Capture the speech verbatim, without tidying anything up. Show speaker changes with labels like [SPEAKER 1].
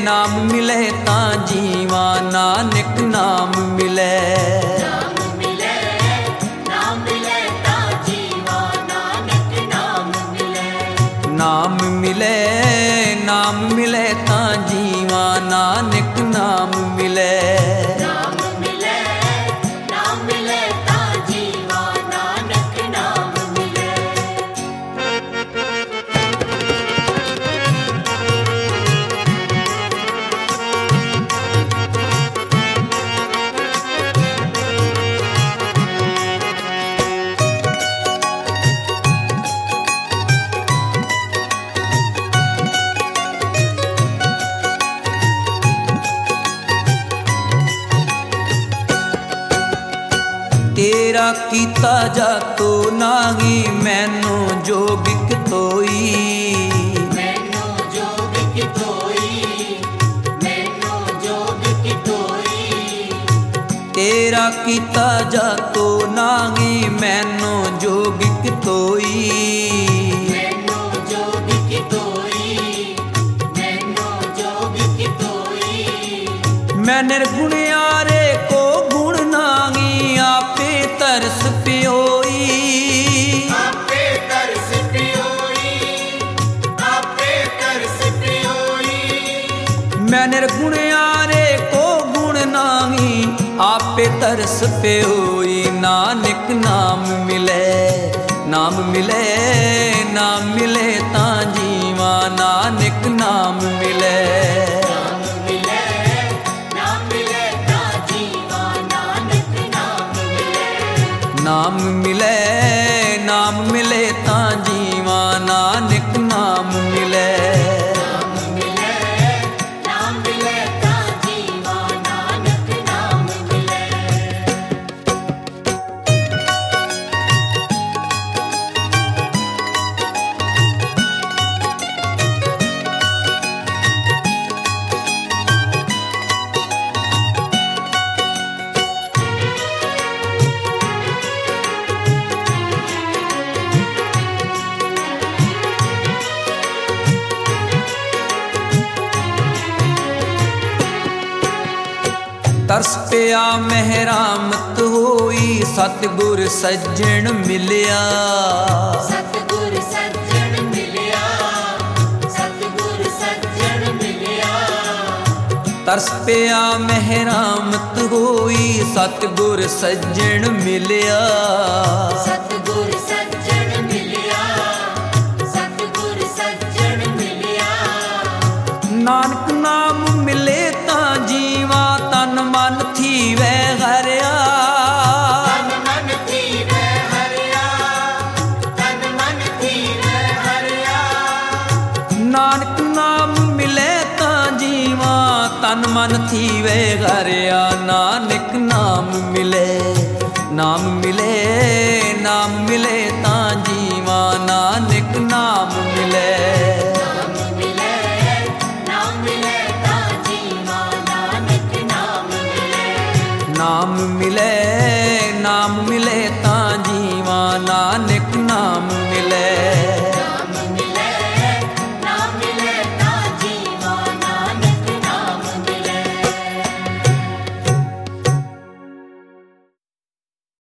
[SPEAKER 1] नाम मिले तां जीवा नानक नाम मिले।
[SPEAKER 2] नाम मिले नाम मिले तां जीवा नानक नाम मिले।
[SPEAKER 1] नाम मिले नाम मिले तां जीवा नानक नाम मिले।
[SPEAKER 2] नाम मिले नाम मिले तां जीवा नानक नाम मिले।
[SPEAKER 1] तेरा कीता जातो नागी मैनू जोग कितोई।
[SPEAKER 2] मैनू जोग कितोई मैनू जोग कितोई।
[SPEAKER 1] तेरा कीता जातो नागी मैनू जोग कितोई।
[SPEAKER 2] मैनू जोग कितोई मैनू जोग कितोई।
[SPEAKER 1] मैं निर्गुणियारे को गुण नागी आपे तरस पियोई।
[SPEAKER 2] आपे तरस पियोई आपे तरस पियोई।
[SPEAKER 1] मैं निर्गुणियारे को गुण नागी आपे तरस पियोई। नानक नाम मिले नाम मिले नाम मिले तां जीवा नानक नाम मिले।
[SPEAKER 2] नाम मिले नाम मिले तां जीवा नानक नाम मिले।
[SPEAKER 1] नाम मिले नाम मिले तां जीवा नानक नाम मिले।
[SPEAKER 2] नाम मिले नाम मिले तां जीवा नानक नाम मिले।
[SPEAKER 1] तरस पिया मेहरामत होई सतगुर सज्जन मिलिया।
[SPEAKER 2] सतगुर सज्जन मिलिया सतगुर सज्जन मिलिया।
[SPEAKER 1] तरस पिया मेहरामत होई सतगुर सज्जन मिलिया।
[SPEAKER 2] सतगुर सज्जन मिलिया सतगुर सज्जन मिलिया।
[SPEAKER 1] नानक नाम मिले तां जीवा तन मन थीवै हरिया।
[SPEAKER 2] तन मन थीवै हरिया तन मन थीवै हरिया।
[SPEAKER 1] नानक नाम मिले तां जीवा तन मन थीवै हरिया। नानक नाम मिले नाम मिले नाम मिले तां जीवा नानक नाम मिले।
[SPEAKER 2] नाम मिले नाम मिले तां जीवा नानक नाम मिले।
[SPEAKER 1] नाम मिले नाम मिले तां